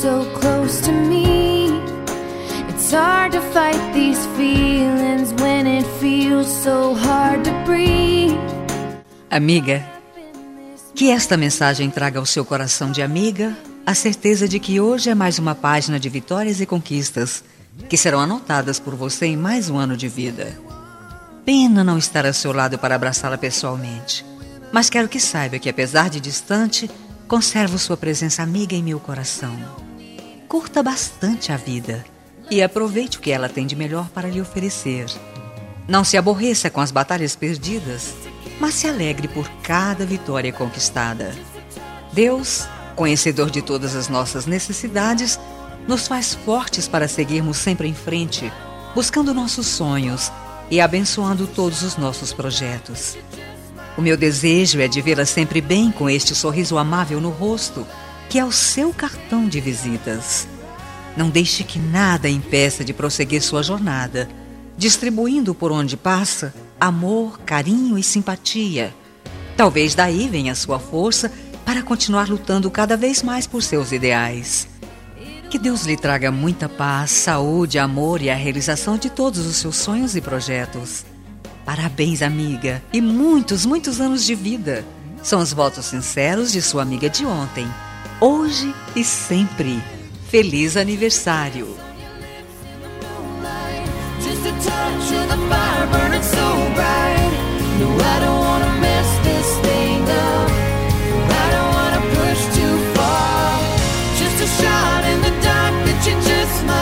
so close to me. It's hard to fight these feelings when it feels so hard to breathe. Amiga, que esta mensagem traga ao seu coração de amiga a certeza de que hoje é mais uma página de vitórias e conquistas que serão anotadas por você em mais um ano de vida. Pena não estar ao seu lado para abraçá-la pessoalmente, mas quero que saiba que, apesar de distante, conservo sua presença amiga em meu coração. Curta bastante a vida e aproveite o que ela tem de melhor para lhe oferecer. Não se aborreça com as batalhas perdidas, mas se alegre por cada vitória conquistada. Deus, conhecedor de todas as nossas necessidades, nos faz fortes para seguirmos sempre em frente, buscando nossos sonhos e abençoando todos os nossos projetos. O meu desejo é de vê-la sempre bem com este sorriso amável no rosto, que é o seu cartão de visitas. Não deixe que nada impeça de prosseguir sua jornada, distribuindo por onde passa amor, carinho e simpatia. Talvez daí venha a sua força para continuar lutando cada vez mais por seus ideais. Que Deus lhe traga muita paz, saúde, amor e a realização de todos os seus sonhos e projetos. Parabéns, amiga, e muitos, muitos anos de vida. São os votos sinceros de sua amiga de ontem, hoje e sempre. Feliz aniversário! Just a shot in the dark that you just might